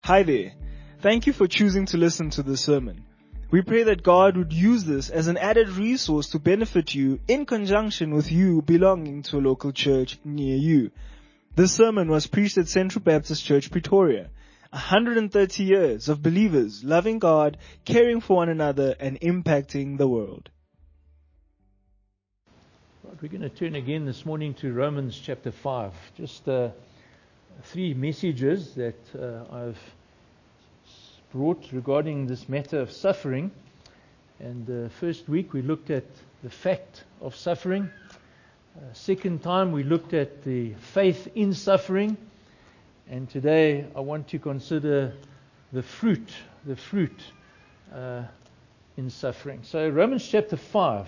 Hi there. Thank you for choosing to listen to this sermon. We pray that God would use this as an added resource to benefit you in conjunction with you belonging to a local church near you. This sermon was preached at Central Baptist Church, Pretoria. 130 years of believers loving God, caring for one another, and impacting the world. Right, we're going to turn again this morning to Romans chapter 5. Just three messages that I've brought regarding this matter of suffering. And first week we looked at the fact of suffering. Second time we looked at the faith in suffering. And today I want to consider the fruit in suffering. So Romans chapter 5.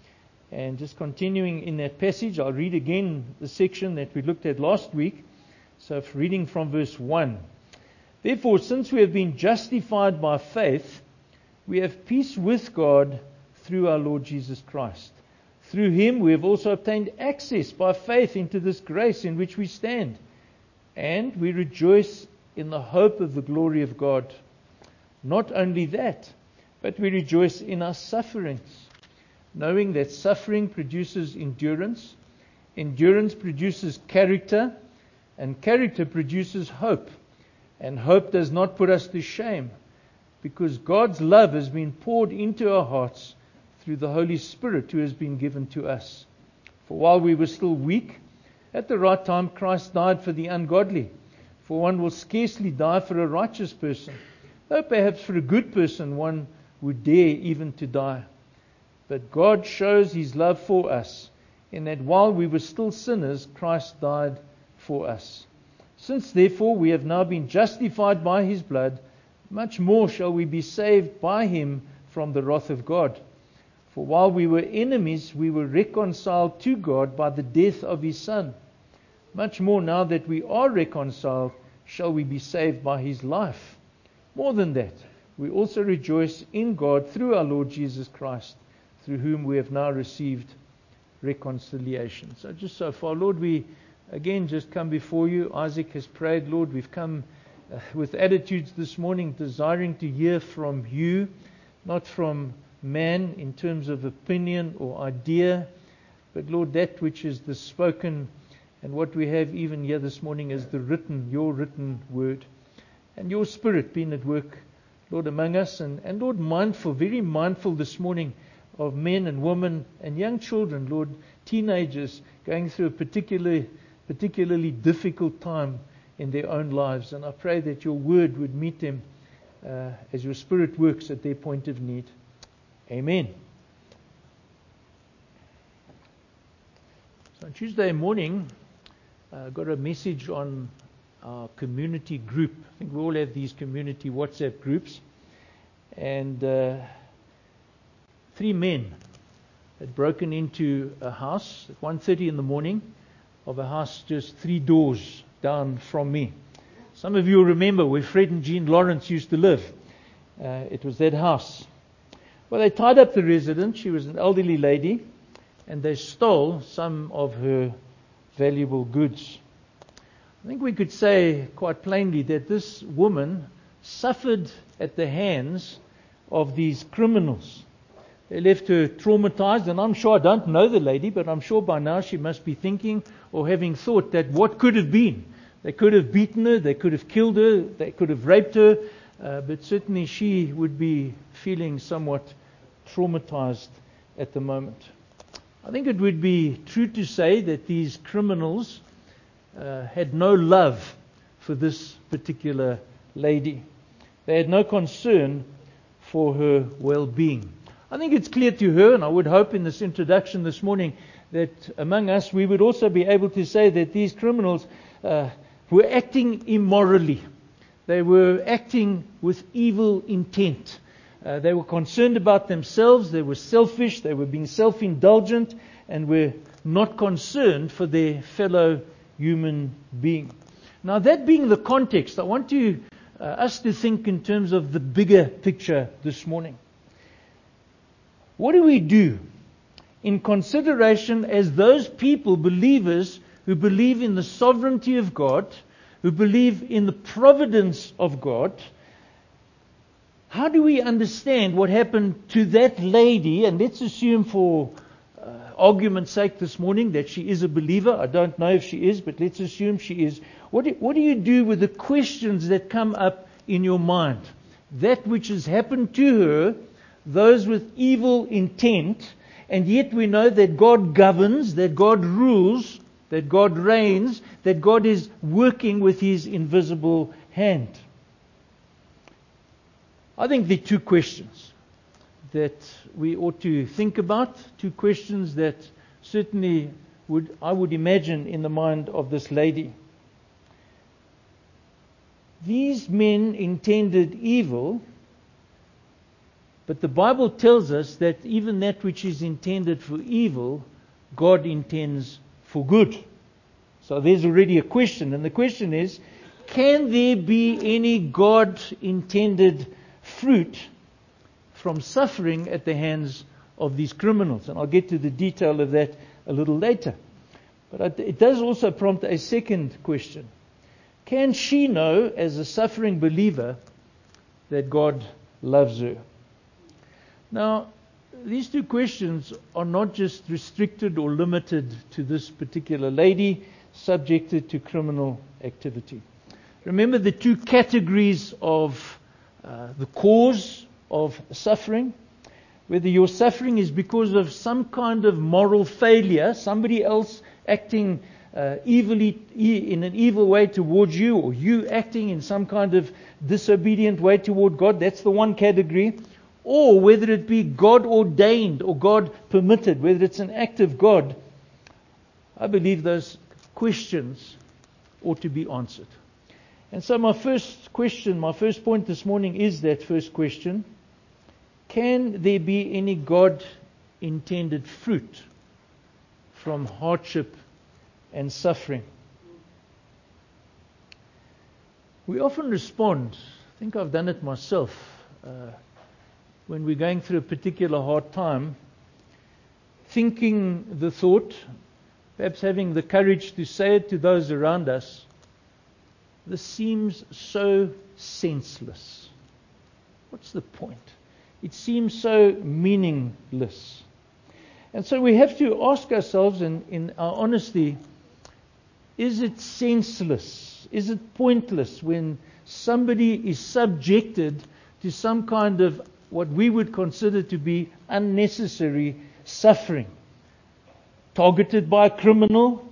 And just continuing in that passage, I'll read again the section that we looked at last week. So reading from verse 1. Therefore, since we have been justified by faith, we have peace with God through our Lord Jesus Christ. Through Him we have also obtained access by faith into this grace in which we stand. And we rejoice in the hope of the glory of God. Not only that, but we rejoice in our sufferings, knowing that suffering produces endurance, endurance produces character, and character produces hope. And hope does not put us to shame, because God's love has been poured into our hearts through the Holy Spirit who has been given to us. For while we were still weak, at the right time Christ died for the ungodly. For one will scarcely die for a righteous person, though perhaps for a good person one would dare even to die. But God shows His love for us, in that while we were still sinners, Christ died for us. Since therefore we have now been justified by His blood, much more shall we be saved by Him from the wrath of God. For while we were enemies, we were reconciled to God by the death of His Son. Much more now that we are reconciled, shall we be saved by His life. More than that, we also rejoice in God through our Lord Jesus Christ, through whom we have now received reconciliation. So just so far, Lord, we again just come before you. Isaac has prayed, Lord, we've come with attitudes this morning, desiring to hear from you, not from man in terms of opinion or idea, but Lord, that which is the spoken, and what we have even here this morning is the written, your written word. And your Spirit being at work, Lord, among us, and Lord, mindful, very mindful this morning of men and women and young children, Lord, teenagers going through a particularly difficult time in their own lives. And I pray that your word would meet them as your Spirit works at their point of need. Amen. So on Tuesday morning, I got a message on our community group. I think we all have these community WhatsApp groups. And 3 men had broken into a house at 1:30 in the morning of a house just 3 doors down from me. Some of you will remember where Fred and Jean Lawrence used to live. It was that house. Well, they tied up the resident. She was an elderly lady, and they stole some of her valuable goods. I think we could say quite plainly that this woman suffered at the hands of these criminals. They left her traumatized, and I'm sure, I don't know the lady, but I'm sure by now she must be thinking or having thought that what could have been. They could have beaten her, they could have killed her, they could have raped her, but certainly she would be feeling somewhat traumatized at the moment. I think it would be true to say that these criminals had no love for this particular lady. They had no concern for her well-being. I think it's clear to her, and I would hope in this introduction this morning that among us we would also be able to say that these criminals were acting immorally. They were acting with evil intent. They were concerned about themselves, they were selfish, they were being self-indulgent, and were not concerned for their fellow human being. Now, that being the context, I want us to think in terms of the bigger picture this morning. What do we do in consideration as those people, believers, who believe in the sovereignty of God, who believe in the providence of God, how do we understand what happened to that lady? And let's assume for argument's sake this morning that she is a believer. I don't know if she is, but let's assume she is. What do you do with the questions that come up in your mind? That which has happened to her, those with evil intent, and yet we know that God governs, that God rules, that God reigns, that God is working with His invisible hand. I think there are two questions that we ought to think about, two questions that certainly I would imagine in the mind of this lady. These men intended evil, but the Bible tells us that even that which is intended for evil, God intends for good. So there's already a question, and the question is, can there be any God-intended fruit from suffering at the hands of these criminals? And I'll get to the detail of that a little later. But it does also prompt a second question. Can she know, as a suffering believer, that God loves her? Now, these two questions are not just restricted or limited to this particular lady subjected to criminal activity. Remember the two categories of the cause of suffering. Whether your suffering is because of some kind of moral failure, somebody else acting evilly in an evil way towards you, or you acting in some kind of disobedient way toward God, that's the one category. Or whether it be God ordained or God permitted, whether it's an act of God, I believe those questions ought to be answered. And so my first point this morning is that first question: can there be any God-intended fruit from hardship and suffering? We often respond, I think I've done it myself, when we're going through a particular hard time, thinking the thought, perhaps having the courage to say it to those around us, this seems so senseless. What's the point? It seems so meaningless. And so we have to ask ourselves in our honesty, is it senseless? Is it pointless when somebody is subjected to some kind of what we would consider to be unnecessary suffering? Targeted by a criminal.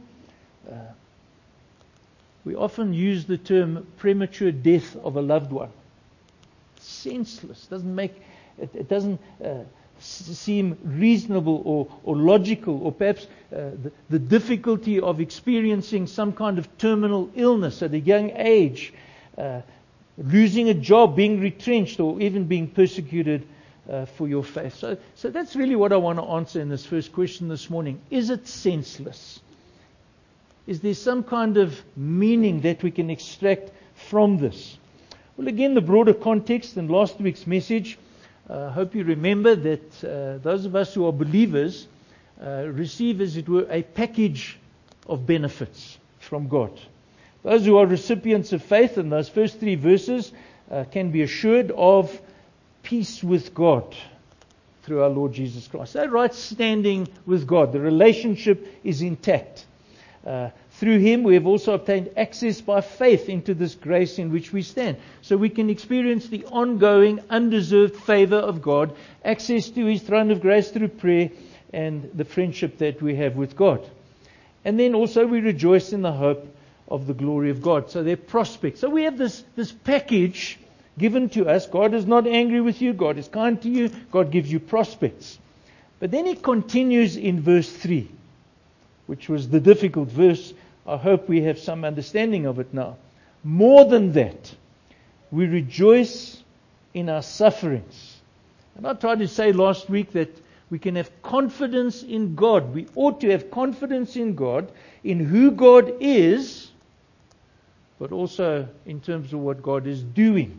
We often use the term premature death of a loved one. Senseless. It doesn't seem reasonable or logical, or perhaps the difficulty of experiencing some kind of terminal illness at a young age, losing a job, being retrenched, or even being persecuted for your faith. So that's really what I want to answer in this first question this morning. Is it senseless? Is there some kind of meaning that we can extract from this? Well, again, the broader context in last week's message, I hope you remember that those of us who are believers receive, as it were, a package of benefits from God. Those who are recipients of faith in those first three verses can be assured of peace with God through our Lord Jesus Christ. That right standing with God, the relationship is intact. Through Him we have also obtained access by faith into this grace in which we stand. So we can experience the ongoing, undeserved favor of God, access to His throne of grace through prayer, and the friendship that we have with God. And then also we rejoice in the hope of the glory of God. So they're prospects. So we have this package given to us. God is not angry with you. God is kind to you. God gives you prospects. But then He continues in verse 3, which was the difficult verse. I hope we have some understanding of it now. More than that, we rejoice in our sufferings. And I tried to say last week that we can have confidence in God. We ought to have confidence in God, in who God is, but also in terms of what God is doing.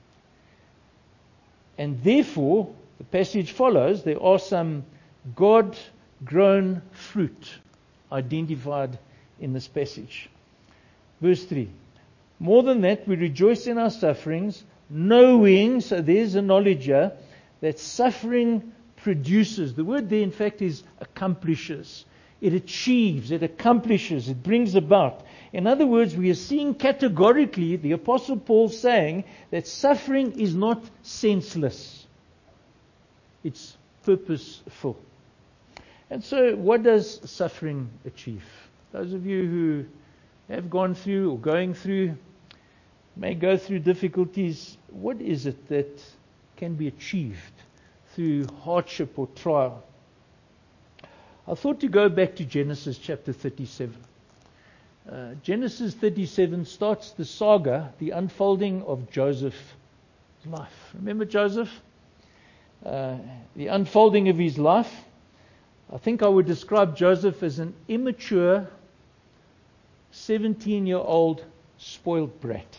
And therefore, the passage follows, there are some God-grown fruit identified in this passage. Verse 3. More than that, we rejoice in our sufferings, knowing, so there's a knowledge here, that suffering produces. The word there, in fact, is accomplishes. It achieves, it accomplishes, it brings about. In other words, we are seeing categorically the Apostle Paul saying that suffering is not senseless. It's purposeful. And so, what does suffering achieve? Those of you who have gone through or going through, may go through difficulties, what is it that can be achieved through hardship or trial? I thought to go back to Genesis chapter 37. Genesis 37 starts the saga, the unfolding of Joseph's life. Remember Joseph? The unfolding of his life. I think I would describe Joseph as an immature, 17-year-old spoiled brat.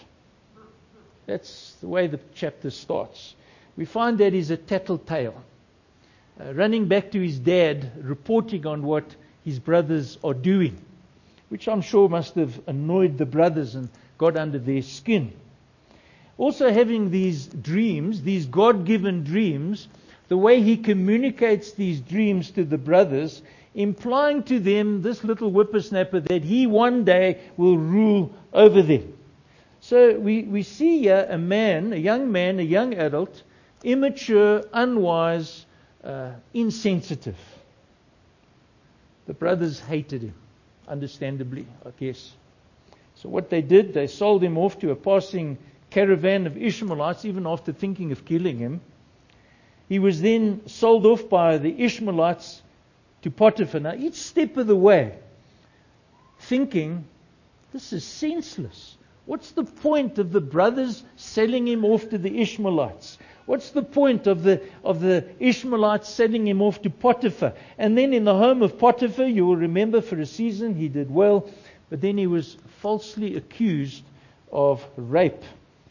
That's the way the chapter starts. We find that he's a tattletale, running back to his dad, reporting on what his brothers are doing, which I'm sure must have annoyed the brothers and got under their skin. Also having these dreams, these God-given dreams, the way he communicates these dreams to the brothers, implying to them, this little whippersnapper, that he one day will rule over them. So we see here a young adult, immature, unwise, insensitive. The brothers hated him, understandably, I guess. So what they did, they sold him off to a passing caravan of Ishmaelites, even after thinking of killing him. He was then sold off by the Ishmaelites to Potiphar. Now, each step of the way, thinking, this is senseless. What's the point of the brothers selling him off to the Ishmaelites? What's the point of the Ishmaelites selling him off to Potiphar? And then in the home of Potiphar, you will remember for a season he did well, but then he was falsely accused of rape.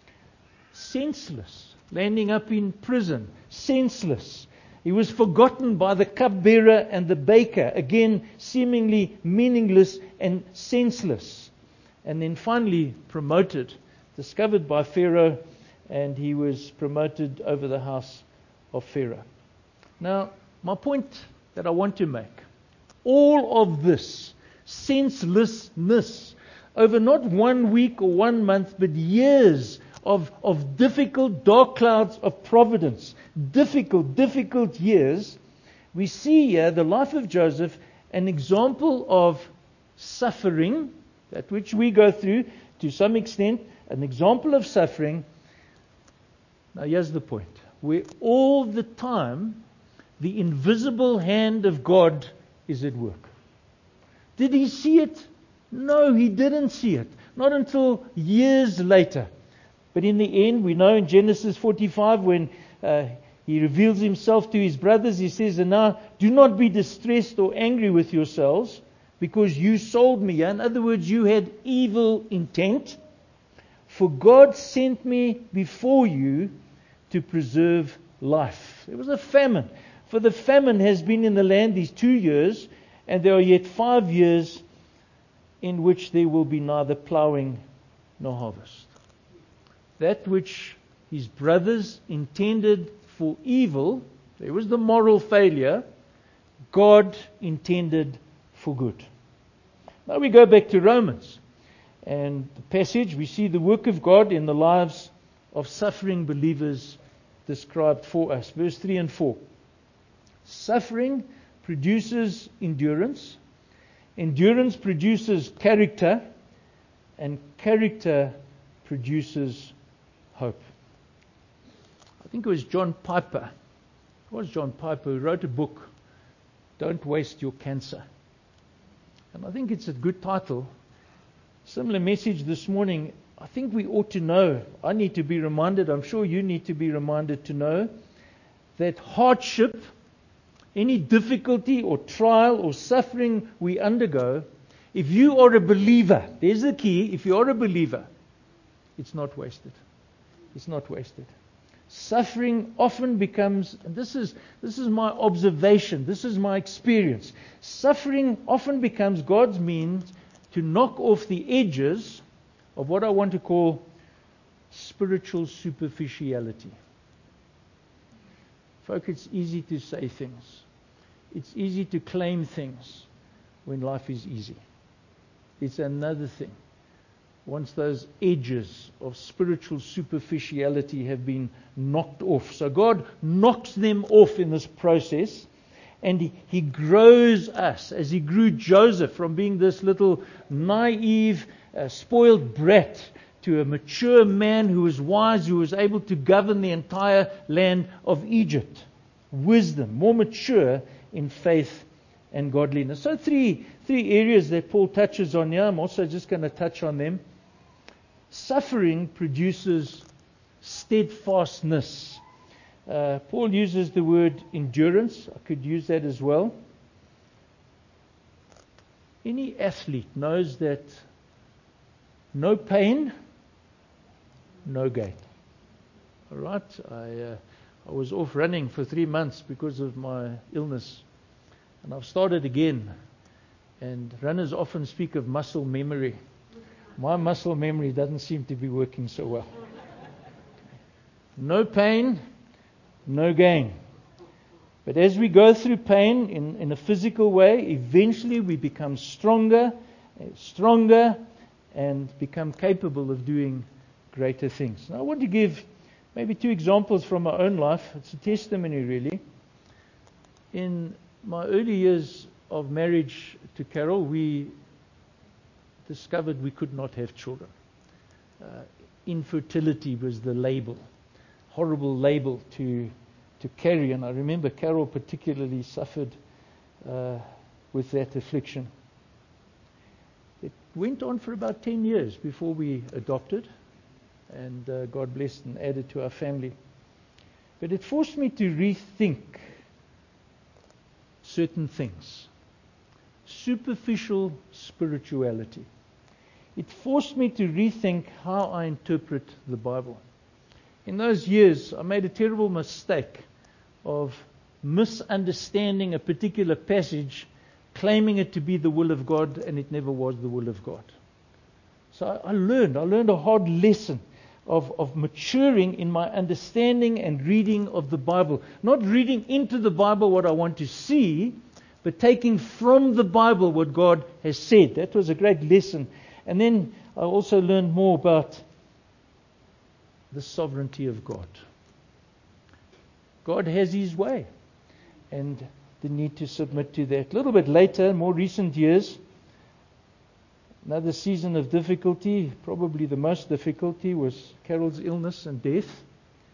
Senseless. Landing up in prison. Senseless. He was forgotten by the cupbearer and the baker. Again, seemingly meaningless and senseless. And then finally promoted, discovered by Pharaoh, and he was promoted over the house of Pharaoh. Now, my point that I want to make, all of this senselessness over not 1 week or 1 month, but years of difficult dark clouds of providence, difficult years, we see here the life of Joseph, an example of suffering, that which we go through to some extent, an example of suffering. Now here's the point, where all the time the invisible hand of God is at work. Did he see it? No, he didn't see it. Not until years later. But in the end, we know in Genesis 45, when he reveals himself to his brothers, he says, and now do not be distressed or angry with yourselves, because you sold me. In other words, you had evil intent. For God sent me before you to preserve life. There was a famine. For the famine has been in the land these 2 years, and there are yet 5 years in which there will be neither plowing nor harvest. That which his brothers intended for evil, there was the moral failure, God intended for good. Now we go back to Romans. And the passage, we see the work of God in the lives of suffering believers described for us. Verse 3 and 4. Suffering produces endurance. Endurance produces character. And character produces hope. I think it was John Piper. It was John Piper who wrote a book, Don't Waste Your Cancer. And I think it's a good title. Similar message this morning. I think we ought to know, I need to be reminded, I'm sure you need to be reminded to know, that hardship, any difficulty or trial or suffering we undergo, if you are a believer, there's the key, if you are a believer, it's not wasted. It's not wasted. Suffering often becomes, and this is my observation, this is my experience, suffering often becomes God's means to knock off the edges of what I want to call spiritual superficiality. Folk, it's easy to say things. It's easy to claim things when life is easy. It's another thing. Once those edges of spiritual superficiality have been knocked off. So God knocks them off in this process, and He grows us, as He grew Joseph from being this little naive, spoiled brat to a mature man who was wise, who was able to govern the entire land of Egypt. Wisdom, more mature in faith and godliness. So three areas that Paul touches on here. I'm also just going to touch on them. Suffering produces steadfastness. Paul uses the word endurance. I could use that as well. Any athlete knows that no pain, no gain. All right? I was off running for 3 months because of my illness. And I've started again. And runners often speak of muscle memory. My muscle memory doesn't seem to be working so well. No pain, no gain. But as we go through pain in a physical way, eventually we become stronger, and become capable of doing greater things. Now I want to give maybe 2 examples from my own life. It's a testimony, really. In my early years of marriage to Carol, we discovered we could not have children. Infertility was the label, horrible label to carry. And I remember Carol particularly suffered with that affliction. It went on for about 10 years before we adopted, and God blessed and added to our family. But it forced me to rethink certain things. Superficial spirituality. It forced me to rethink how I interpret the Bible. In those years, I made a terrible mistake of misunderstanding a particular passage, claiming it to be the will of God, and it never was the will of God. So I learned a hard lesson of maturing in my understanding and reading of the Bible. Not reading into the Bible what I want to see, but taking from the Bible what God has said. That was a great lesson. And then I also learned more about the sovereignty of God. God has His way, and the need to submit to that. A little bit later, more recent years, another season of difficulty, probably the most difficulty, was Carol's illness and death.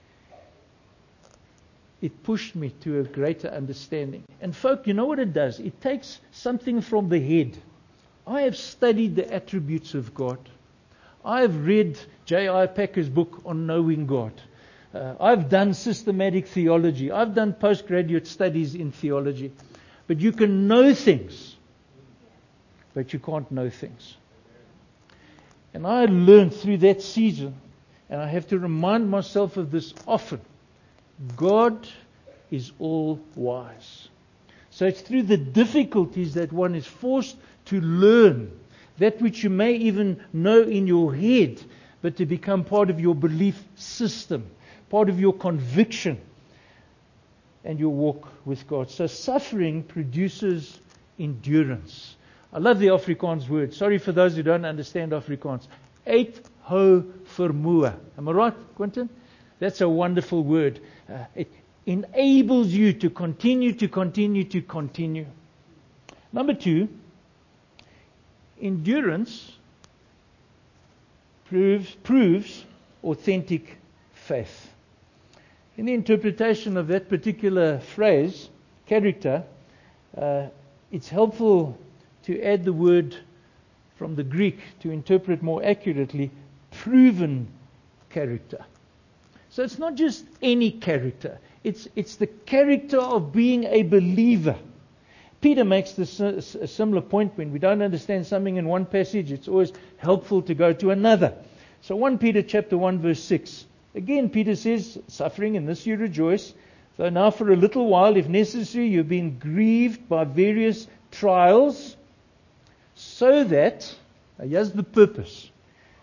It pushed me to a greater understanding. And folk, you know what it does? It takes something from the head. I have studied the attributes of God. I have read J.I. Packer's book on knowing God. I've done systematic theology. I've done postgraduate studies in theology. But you can know things, but you can't know things. And I learned through that season, and I have to remind myself of this often, God is all wise. So it's through the difficulties that one is forced to learn that which you may even know in your head, but to become part of your belief system, part of your conviction and your walk with God. So suffering produces endurance. I love the Afrikaans word. Sorry for those who don't understand Afrikaans. Uithou vermoë. Am I right, Quentin? That's a wonderful word. It enables you to continue. Number 2, endurance proves authentic faith. In the interpretation of that particular phrase, character, it's helpful to add the word from the Greek to interpret more accurately, proven character. So it's not just any character. It's the character of being a believer. Peter makes a similar point. When we don't understand something in one passage, it's always helpful to go to another. So 1 Peter chapter 1 verse 6. Again, Peter says, suffering, in this you rejoice, though now for a little while, if necessary, you've been grieved by various trials, so that, here's the purpose,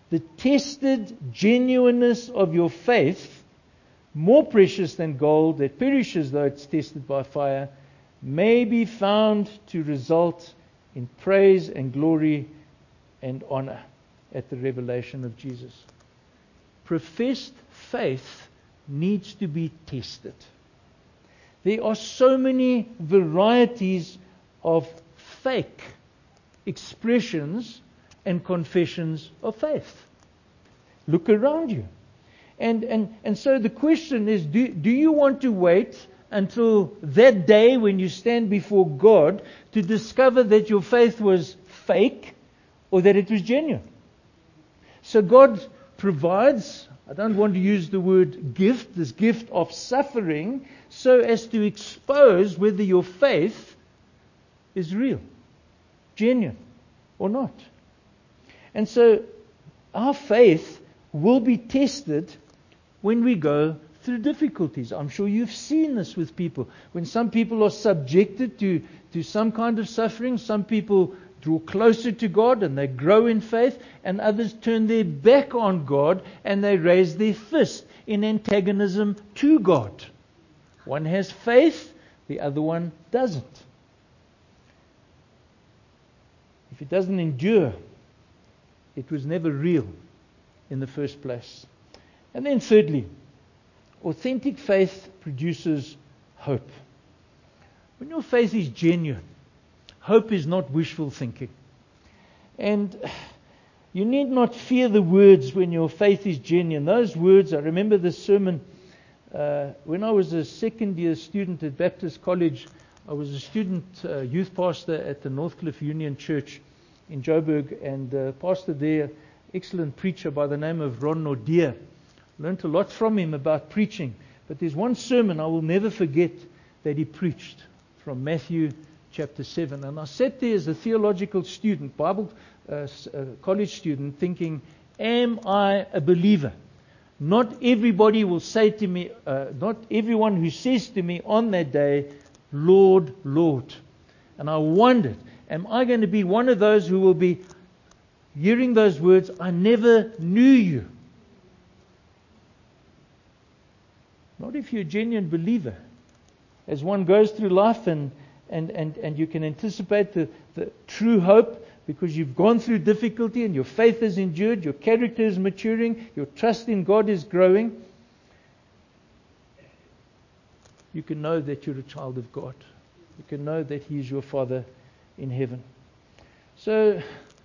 the tested genuineness of your faith, more precious than gold that perishes though it's tested by fire, may be found to result in praise and glory and honor at the revelation of Jesus. Professed faith needs to be tested. There are so many varieties of fake expressions and confessions of faith. Look around you. And so the question is, do you want to wait until that day when you stand before God to discover that your faith was fake or that it was genuine? So God provides, I don't want to use the word gift, this gift of suffering, so as to expose whether your faith is real, genuine, or not. And so our faith will be tested when we go through difficulties. I'm sure you've seen this with people. When some people are subjected to some kind of suffering, some people draw closer to God and they grow in faith, and others turn their back on God and they raise their fist in antagonism to God. One has faith, the other one doesn't. If it doesn't endure, it was never real in the first place. And then thirdly, authentic faith produces hope. When your faith is genuine, hope is not wishful thinking. And you need not fear the words when your faith is genuine. Those words, I remember this sermon when I was a second year student at Baptist College. I was a student youth pastor at the Northcliffe Union Church in Joburg, and pastor there, excellent preacher by the name of Ron Nordier. Learned a lot from him about preaching. But there's one sermon I will never forget that he preached from Matthew chapter 7. And I sat there as a theological student, Bible college student, thinking, am I a believer? Not everybody will say to me, not everyone who says to me on that day, Lord, Lord. And I wondered, am I going to be one of those who will be hearing those words, I never knew you? Not if you're a genuine believer. As one goes through life and you can anticipate the true hope because you've gone through difficulty and your faith has endured, your character is maturing, your trust in God is growing. You can know that you're a child of God. You can know that He is your Father in heaven. So,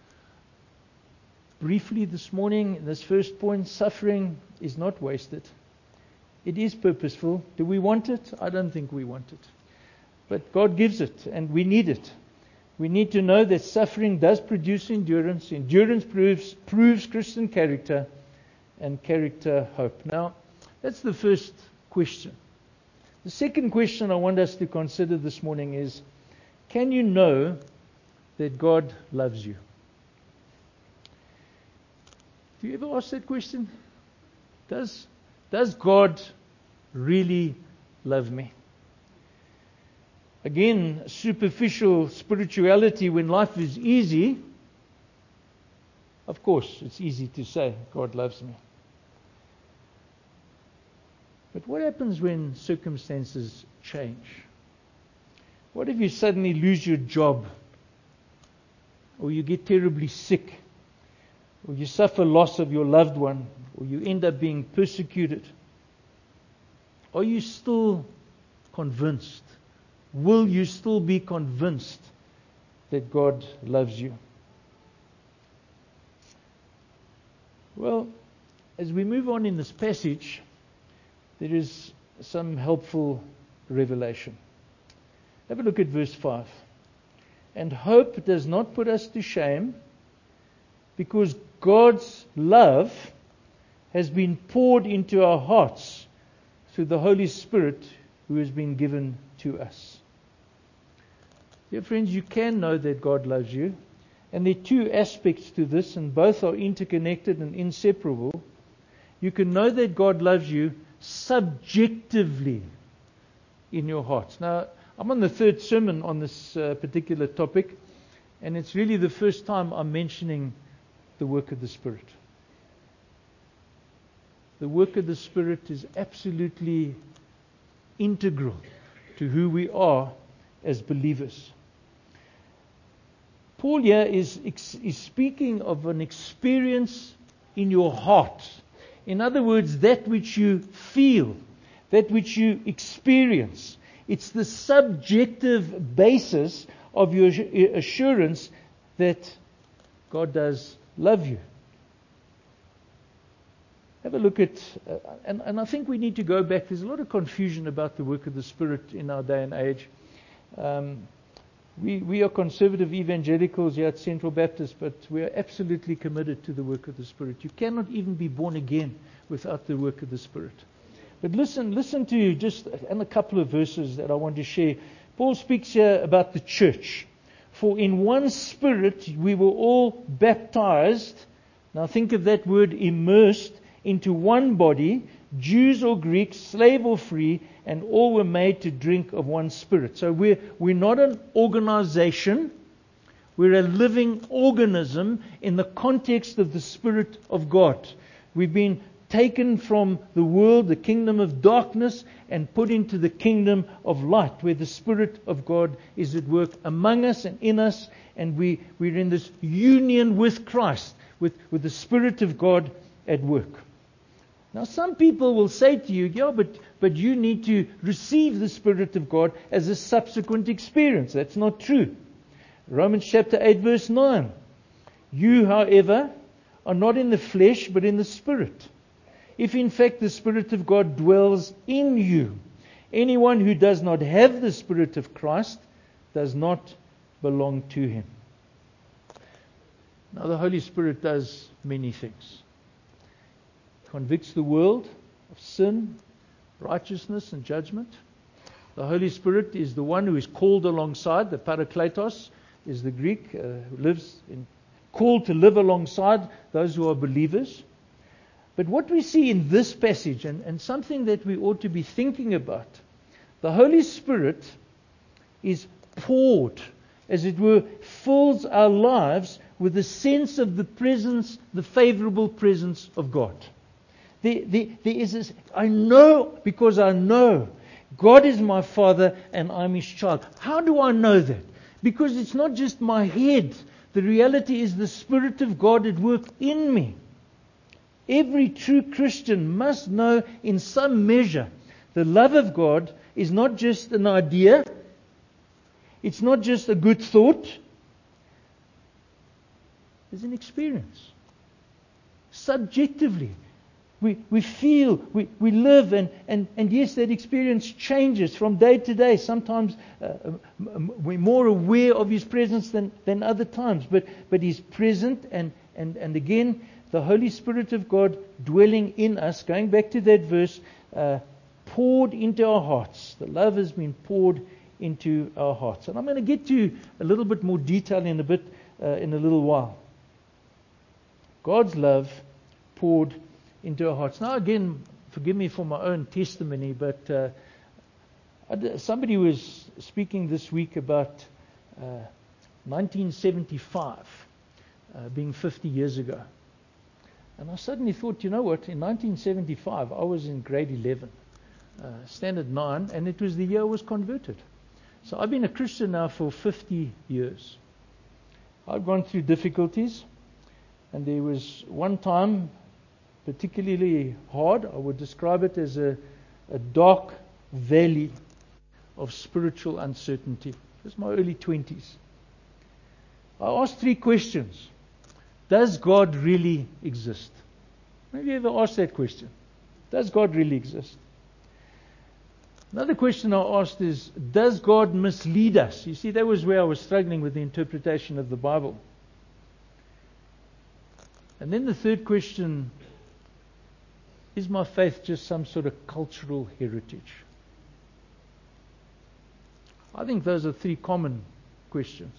briefly this morning, in this first point, suffering is not wasted. It is purposeful. Do we want it? I don't think we want it. But God gives it, and we need it. We need to know that suffering does produce endurance. Endurance proves Christian character, and character hope. Now, that's the first question. The second question I want us to consider this morning is, can you know that God loves you? Do you ever ask that question? Does God really love me? Again, superficial spirituality when life is easy. Of course, it's easy to say, God loves me. But what happens when circumstances change? What if you suddenly lose your job? Or you get terribly sick? Or you suffer loss of your loved one? Or you end up being persecuted? Are you still convinced? Will you still be convinced that God loves you? Well, as we move on in this passage, there is some helpful revelation. Have a look at verse 5. And hope does not put us to shame, because God's love has been poured into our hearts through the Holy Spirit who has been given to us. Dear friends, you can know that God loves you. And there are two aspects to this, and both are interconnected and inseparable. You can know that God loves you subjectively in your hearts. Now, I'm on the third sermon on this particular topic, and it's really the first time I'm mentioning the work of the Spirit. the work of the Spirit is absolutely integral to who we are as believers. Paul here is speaking of an experience in your heart. In other words, that which you feel, that which you experience. It's the subjective basis of your assurance that God does love you. Have a look at, and I think we need to go back. There's a lot of confusion about the work of the Spirit in our day and age. We are conservative evangelicals here at Central Baptist, but we are absolutely committed to the work of the Spirit. You cannot even be born again without the work of the Spirit. But listen to just a couple of verses that I want to share. Paul speaks here about the church. For in one Spirit we were all baptized. Now think of that word, immersed, into one body, Jews or Greeks, slave or free, and all were made to drink of one Spirit. So we're not an organization. We're a living organism in the context of the Spirit of God. We've been taken from the world, the kingdom of darkness, and put into the kingdom of light, where the Spirit of God is at work among us and in us, and we're in this union with Christ, with the Spirit of God at work. Now some people will say to you, yeah, but you need to receive the Spirit of God as a subsequent experience. That's not true. Romans chapter 8 verse 9. You, however, are not in the flesh, but in the Spirit. If in fact the Spirit of God dwells in you. Anyone who does not have the Spirit of Christ does not belong to Him. Now the Holy Spirit does many things. Convicts the world of sin, righteousness and judgment. The Holy Spirit is the one who is called alongside. The Parakletos is the Greek, called to live alongside those who are believers. But what we see in this passage, and something that we ought to be thinking about, the Holy Spirit is poured, as it were, fills our lives with a sense of the presence, the favorable presence of God. There is this, I know because I know God is my Father and I'm His child. How do I know that? Because it's not just my head. The reality is the Spirit of God at work in me. Every true Christian must know in some measure the love of God is not just an idea. It's not just a good thought. It's an experience. Subjectively. We feel, we live, and yes, that experience changes from day to day. Sometimes we're more aware of His presence than other times. But He's present, and again, the Holy Spirit of God dwelling in us, going back to that verse, poured into our hearts. The love has been poured into our hearts. And I'm going to get to a little bit more detail in a little while. God's love poured into our hearts. Now again, forgive me for my own testimony, but somebody was speaking this week about 1975 being 50 years ago. And I suddenly thought, you know what, in 1975 I was in grade 11, standard 9, and it was the year I was converted. So I've been a Christian now for 50 years. I've gone through difficulties, and there was one time particularly hard. I would describe it as a dark valley of spiritual uncertainty. It was my early 20s. I asked 3 questions. Does God really exist? Have you ever asked that question? Does God really exist? Another question I asked is, does God mislead us? You see, that was where I was struggling with the interpretation of the Bible. And then the third question, is my faith just some sort of cultural heritage? I think those are 3 common questions.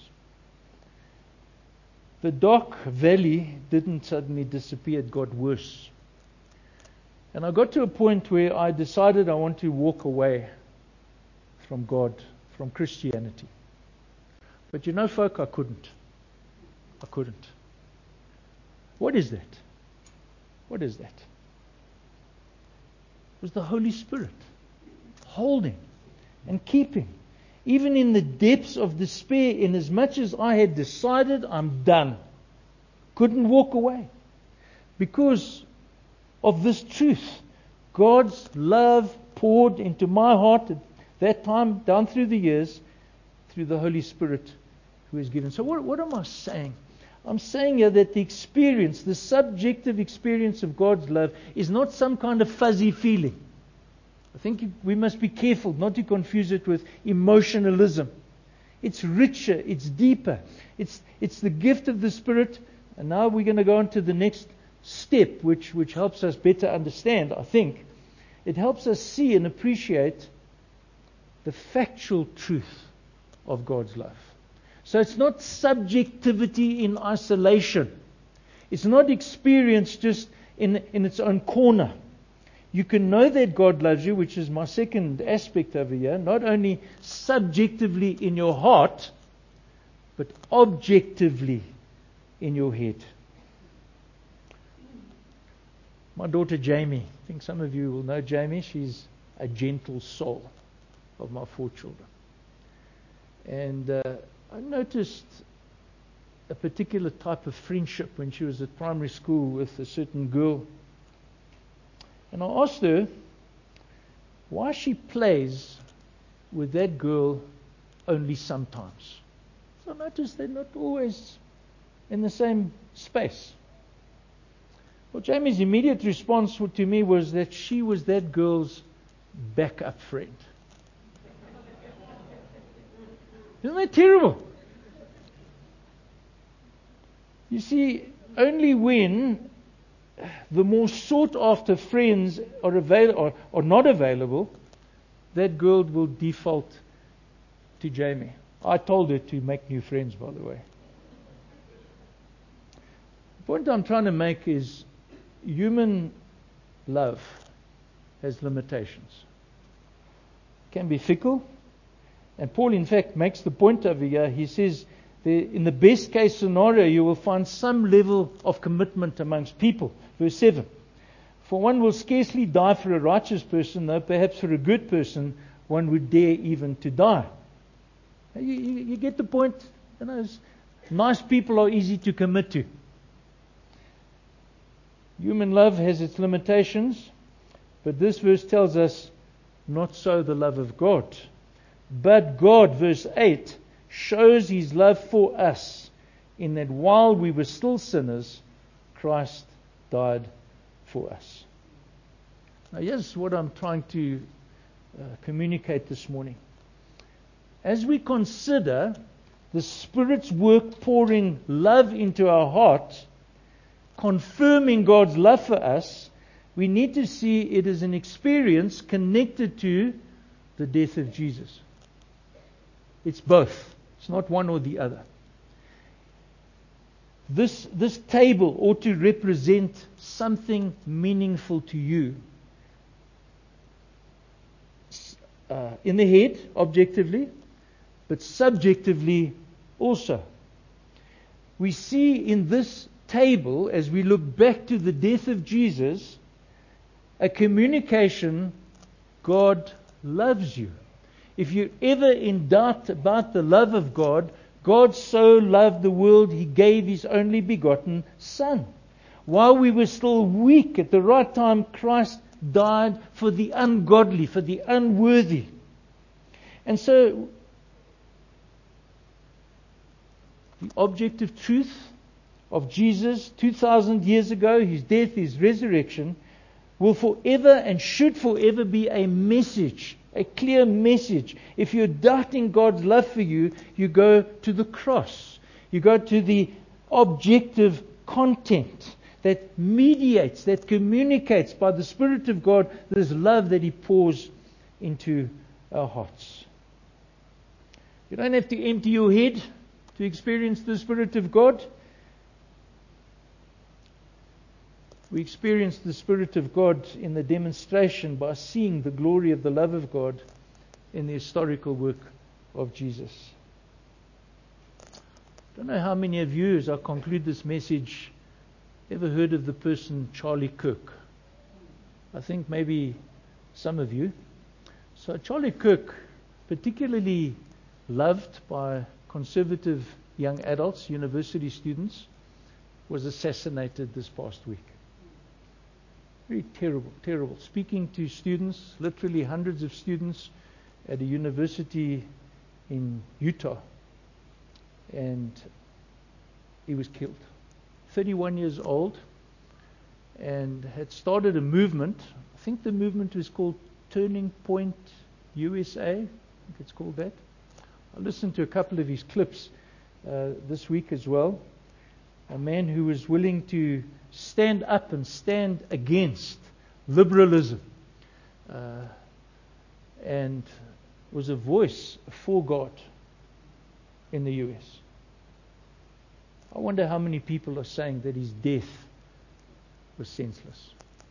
The dark valley didn't suddenly disappear, it got worse. And I got to a point where I decided I want to walk away from God, from Christianity. But you know, folk, I couldn't. What is that? What is that? was the Holy Spirit, holding and keeping. Even in the depths of despair, in as much as I had decided I'm done, couldn't walk away. Because of this truth, God's love poured into my heart at that time, down through the years, through the Holy Spirit who is given. So what am I saying? I'm saying here that the experience, the subjective experience of God's love is not some kind of fuzzy feeling. I think we must be careful not to confuse it with emotionalism. It's richer, it's deeper. It's the gift of the Spirit. And now we're going to go on to the next step, which helps us better understand, I think. It helps us see and appreciate the factual truth of God's love. So it's not subjectivity in isolation. It's not experience just in its own corner. You can know that God loves you, which is my second aspect over here, not only subjectively in your heart, but objectively in your head. My daughter Jamie, I think some of you will know Jamie, she's a gentle soul of my 4 children. And I noticed a particular type of friendship when she was at primary school with a certain girl. And I asked her why she plays with that girl only sometimes. So I noticed they're not always in the same space. Well, Jamie's immediate response to me was that she was that girl's backup friend. Isn't that terrible? You see, only when the more sought after friends are not available, that girl will default to Jamie. I told her to make new friends, by the way. The point I'm trying to make is human love has limitations. It can be fickle. And Paul, in fact, makes the point over here. He says, in the best case scenario, you will find some level of commitment amongst people. Verse 7. For one will scarcely die for a righteous person, though perhaps for a good person one would dare even to die. You get the point? You know, nice people are easy to commit to. Human love has its limitations, but this verse tells us not so the love of God. But God, verse 8, shows His love for us in that while we were still sinners, Christ died for us. Now here's what I'm trying to communicate this morning. As we consider the Spirit's work pouring love into our hearts, confirming God's love for us, we need to see it as an experience connected to the death of Jesus. It's both. It's not one or the other. This table ought to represent something meaningful to you. In the head, objectively, but subjectively also. We see in this table, as we look back to the death of Jesus, a communication: God loves you. If you're ever in doubt about the love of God, God so loved the world, He gave His only begotten Son. While we were still weak, at the right time, Christ died for the ungodly, for the unworthy. And so, the objective truth of Jesus 2,000 years ago, His death, His resurrection, will forever and should forever be a message, a clear message. If you're doubting God's love for you, you go to the cross. You go to the objective content that mediates, that communicates by the Spirit of God this love that He pours into our hearts. You don't have to empty your head to experience the Spirit of God. We experience the Spirit of God in the demonstration by seeing the glory of the love of God in the historical work of Jesus. I don't know how many of you, as I conclude this message, ever heard of the person Charlie Kirk. I think maybe some of you. So Charlie Kirk, particularly loved by conservative young adults, university students, was assassinated this past week. Very terrible, terrible. Speaking to students, literally hundreds of students at a university in Utah, and he was killed. 31 years old, and had started a movement. I think the movement was called Turning Point USA. I think it's called that. I listened to a couple of his clips this week as well. A man who was willing to stand up and stand against liberalism, and was a voice for God in the US. I wonder how many people are saying that his death was senseless,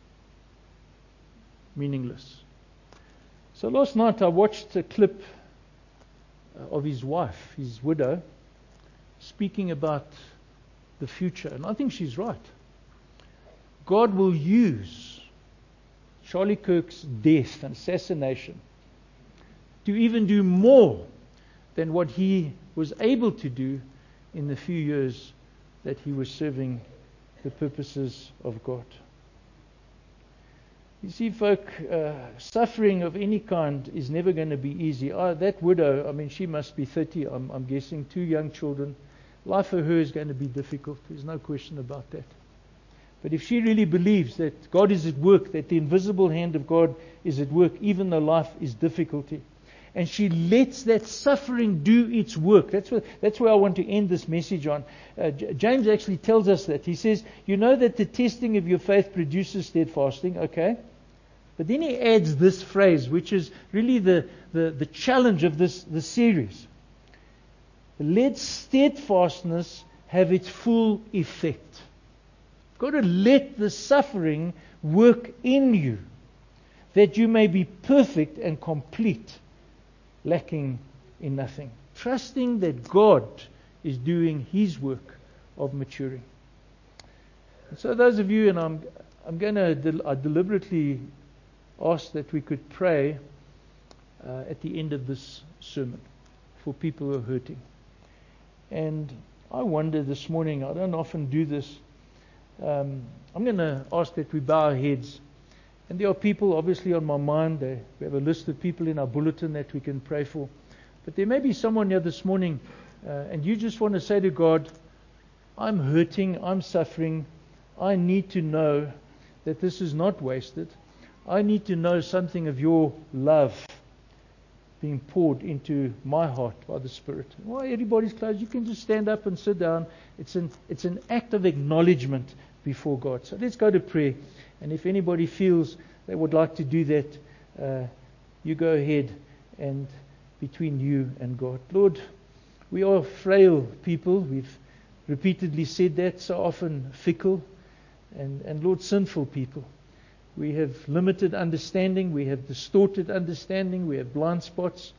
meaningless. So last night I watched a clip of his wife, his widow, speaking about the future. And I think she's right. God will use Charlie Kirk's death and assassination to even do more than what he was able to do in the few years that he was serving the purposes of God. You see, folk, suffering of any kind is never going to be easy. That widow, I mean, she must be 30, I'm guessing, 2 young children. Life for her is going to be difficult. There's no question about that. But if she really believes that God is at work, that the invisible hand of God is at work, even though life is difficulty, and she lets that suffering do its work. That's where I want to end this message on. James actually tells us that. He says, you know that the testing of your faith produces steadfasting, okay? But then he adds this phrase, which is really the challenge of this series. Let steadfastness have its full effect. You've got to let the suffering work in you, that you may be perfect and complete, lacking in nothing. Trusting that God is doing His work of maturing. And so those of you, and I deliberately ask that we could pray at the end of this sermon for people who are hurting. And I wonder this morning, I don't often do this, I'm going to ask that we bow our heads. And there are people obviously on my mind. We have a list of people in our bulletin that we can pray for. But there may be someone here this morning and you just want to say to God, I'm hurting, I'm suffering. I need to know that this is not wasted. I need to know something of your love being poured into my heart by the Spirit. While everybody's closed, you can just stand up and sit down. It's an act of acknowledgement before God. So let's go to prayer. And if anybody feels they would like to do that, you go ahead, and between you and God. Lord, we are frail people. We've repeatedly said that, so often fickle, and Lord, sinful people. We have limited understanding. We have distorted understanding. We have blind spots.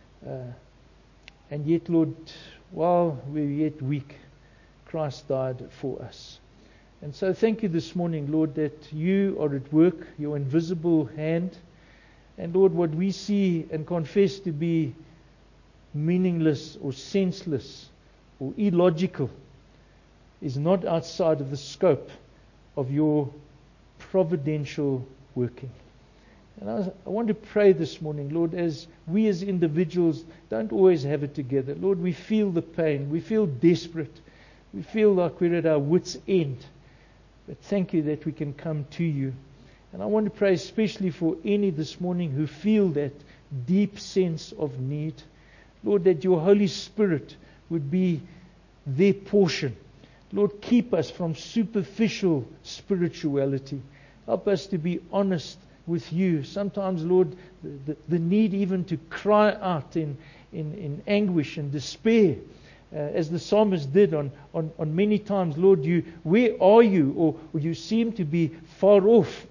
And yet, Lord, while we're yet weak, Christ died for us. And so thank you this morning, Lord, that you are at work, your invisible hand. And Lord, what we see and confess to be meaningless or senseless or illogical is not outside of the scope of your providential working. And I want to pray this morning, Lord, as we as individuals don't always have it together. Lord, we feel the pain. We feel desperate. We feel like we're at our wits' end. But thank you that we can come to you. And I want to pray especially for any this morning who feel that deep sense of need. Lord, that your Holy Spirit would be their portion. Lord, keep us from superficial spirituality. Help us to be honest with you. Sometimes, Lord, the need even to cry out in anguish and despair, as the psalmist did on many times. Lord, where are you? Or you seem to be far off.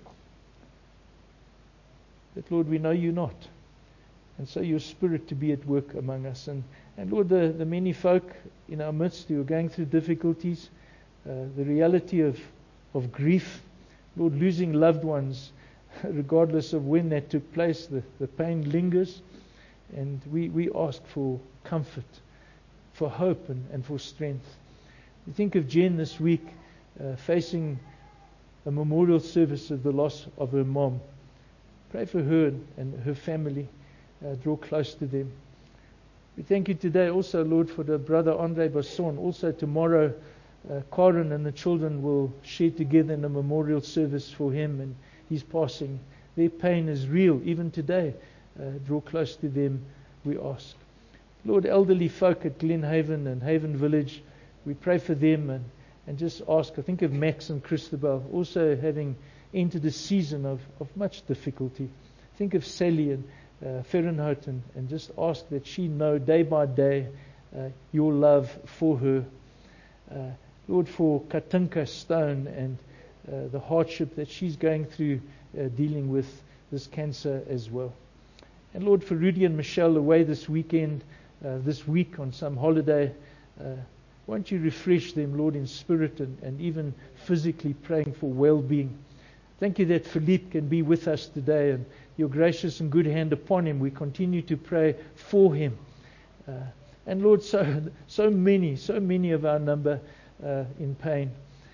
But Lord, we know you're not. And so your Spirit to be at work among us. And Lord, the many folk in our midst who are going through difficulties, the reality of grief, Lord, losing loved ones, regardless of when that took place, the pain lingers. And we ask for comfort, for hope, and for strength. We think of Jen this week facing a memorial service of the loss of her mom. Pray for her and her family. Draw close to them. We thank you today also, Lord, for the brother Andre Basson. Also tomorrow, Karen and the children will share together in a memorial service for him and his passing. Their pain is real, even today. Draw close to them, we ask. Lord, elderly folk at Glen Haven and Haven Village, we pray for them and just ask. I think of Max and Christabel also having entered a season of much difficulty. Think of Sally and Fahrenheit and just ask that she know day by day your love for her. Lord, for Katinka Stone and the hardship that she's going through dealing with this cancer as well. And Lord, for Rudy and Michelle away this week on some holiday, won't you refresh them, Lord, in spirit and even physically, praying for well-being. Thank you that Philippe can be with us today, and your gracious and good hand upon him. We continue to pray for him. And Lord, so many of our number in pain.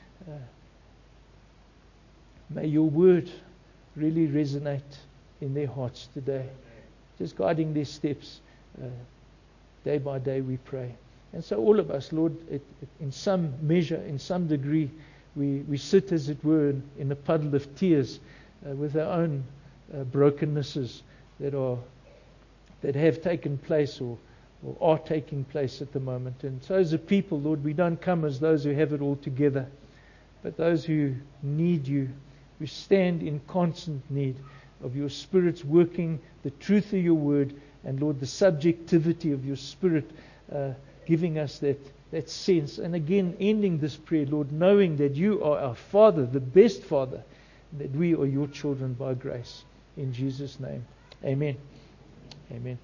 May your word really resonate in their hearts today. Just guiding their steps day by day, we pray. And so all of us, Lord, in some measure, in some degree, we sit, as it were, in a puddle of tears with our own brokennesses that have taken place or are taking place at the moment. And so as a people, Lord, we don't come as those who have it all together, but those who need you, who stand in constant need of your Spirit's working, the truth of your word, and Lord, the subjectivity of your Spirit giving us that sense. And again, ending this prayer, Lord, knowing that you are our Father, the best Father, and that we are your children by grace. In Jesus' name, amen. Amen.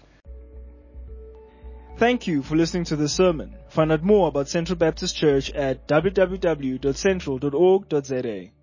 Thank you for listening to this sermon. Find out more about Central Baptist Church at www.central.org.za.